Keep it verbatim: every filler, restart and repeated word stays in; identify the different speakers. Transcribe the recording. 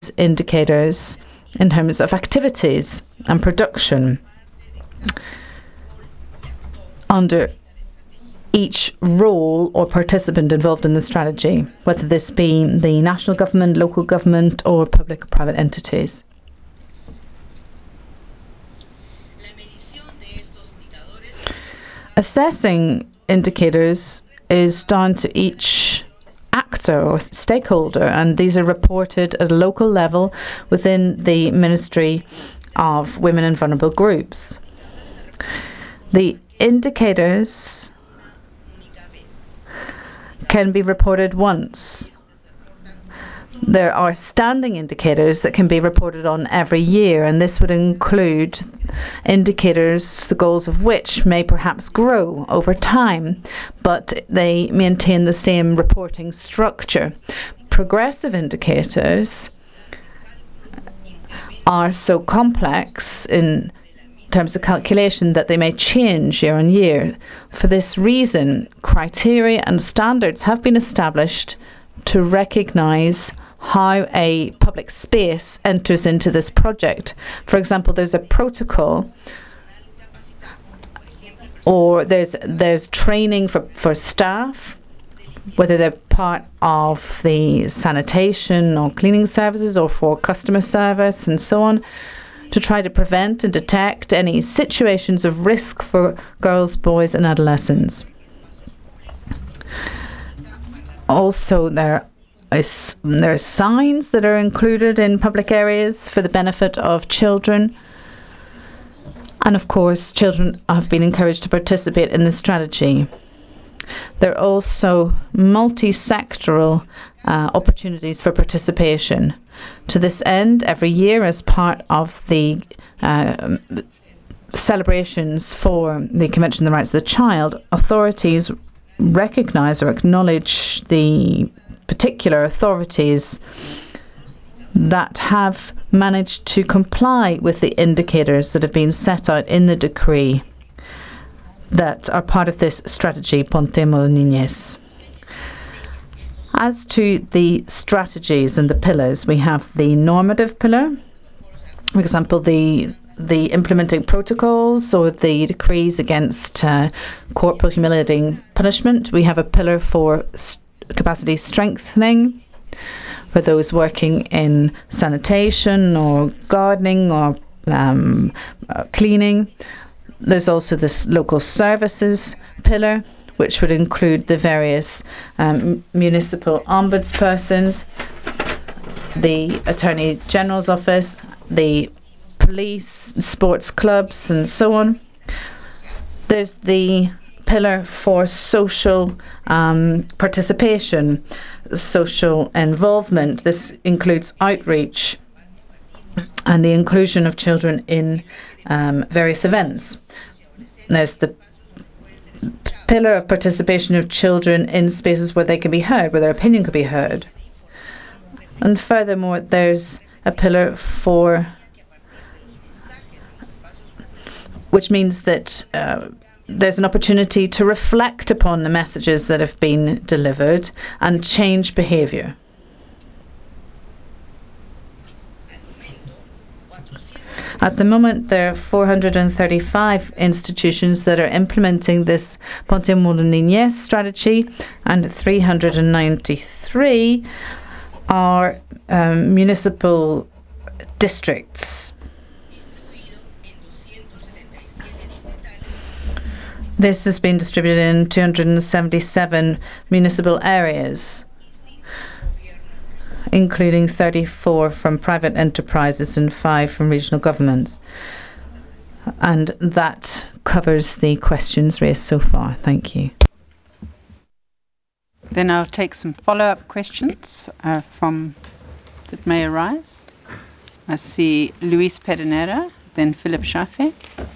Speaker 1: indicators in terms of activities and production under each role or participant involved in the strategy, whether this be the national government, local government or public or private entities. Assessing indicators is down to each actor or stakeholder, and these are reported at a local level within the Ministry of Women and Vulnerable Groups. The indicators can be reported once. There are standing indicators that can be reported on every year, and this would include indicators, the goals of which may perhaps grow over time, but they maintain the same reporting structure. Progressive indicators are so complex in terms of calculation that they may change year on year. For this reason, criteria and standards have been established to recognise how a public space enters into this project. For example, there's a protocol, or there's there's training for, for staff, whether they're part of the sanitation or cleaning services or for customer service and so on, to try to prevent and detect any situations of risk for girls, boys and adolescents. Also, there is, there are signs that are included in public areas for the benefit of children. And of course, children have been encouraged to participate in the strategy. There are also multi-sectoral uh, opportunities for participation. To this end, every year as part of the uh, celebrations for the Convention on the Rights of the Child, authorities recognise or acknowledge the particular authorities that have managed to comply with the indicators that have been set out in the decree that are part of this strategy, Pontemos Niñez. As to the strategies and the pillars, we have the normative pillar, for example, the the implementing protocols or the decrees against uh, corporal humiliating punishment. We have a pillar for st- capacity strengthening for those working in sanitation or gardening or um, uh, cleaning. There's also this local services pillar, which would include the various um, municipal ombudspersons, the Attorney General's office, the police, sports clubs and so on. There's the pillar for social um, participation, social involvement. This includes outreach and the inclusion of children in um, various events. There's the pillar of participation of children in spaces where they can be heard, where their opinion could be heard. And furthermore, there's a pillar for, which means that uh, there's an opportunity to reflect upon the messages that have been delivered and change behaviour. At the moment, there are four hundred thirty-five institutions that are implementing this Pontemos Niñez strategy, and three hundred ninety-three are um, municipal districts. This has been distributed in two hundred seventy-seven municipal areas, including thirty-four from private enterprises and five from regional governments. And that covers the questions raised so far. Thank you.
Speaker 2: Then I'll take some follow-up questions uh, from that may arise. I see Luis Pedernera, then Philip Schaffe.